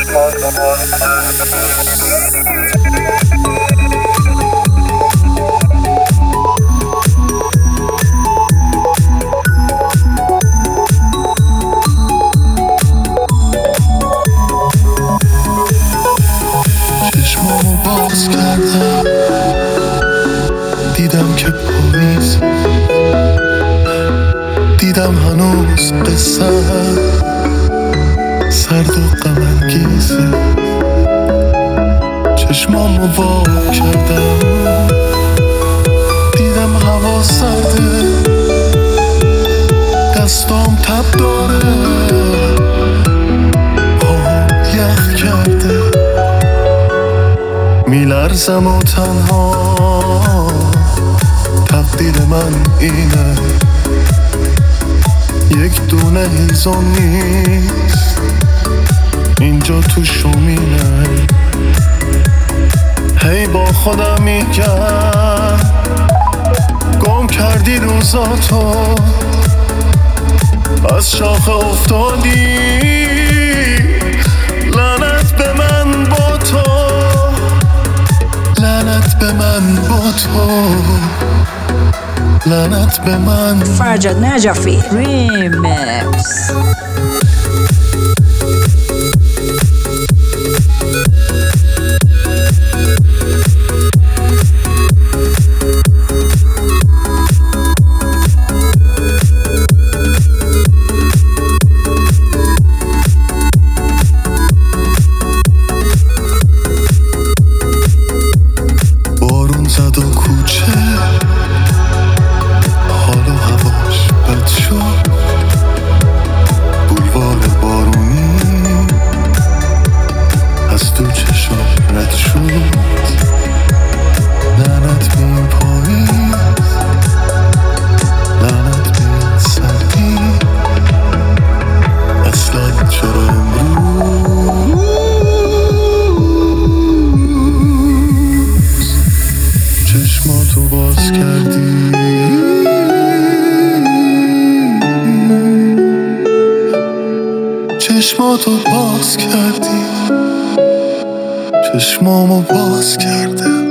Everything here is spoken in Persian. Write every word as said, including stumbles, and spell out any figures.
چشمامو باز کردم، دیدم که پاییز، دیدم هنوز قصه سرد و غم انگیزه. چشمامو وا کردم، دیدم هوا سرده، دستام تب داره، پام یخ کرده، میلرزم و تنها. تقدیر من اینه، یک دونه هیزم نیست اینجا تو شومینه. هی با خودم میگم گم کردی روزاتو، از شاخه افتادی، لعنت به من با تو، لعنت به من با تو، لعنت به من. فرجاد نجفی ریمیکس. بارون زد و کوچه حال و هواش بد شد، بولوار بارونی از تو چشم رد شد. لعنت به این پاییز، لعنت به این سردی، اصلا چرا امروز چشماتو باز کردی؟ چشماتو باز کردی، چشمامو باز کرده.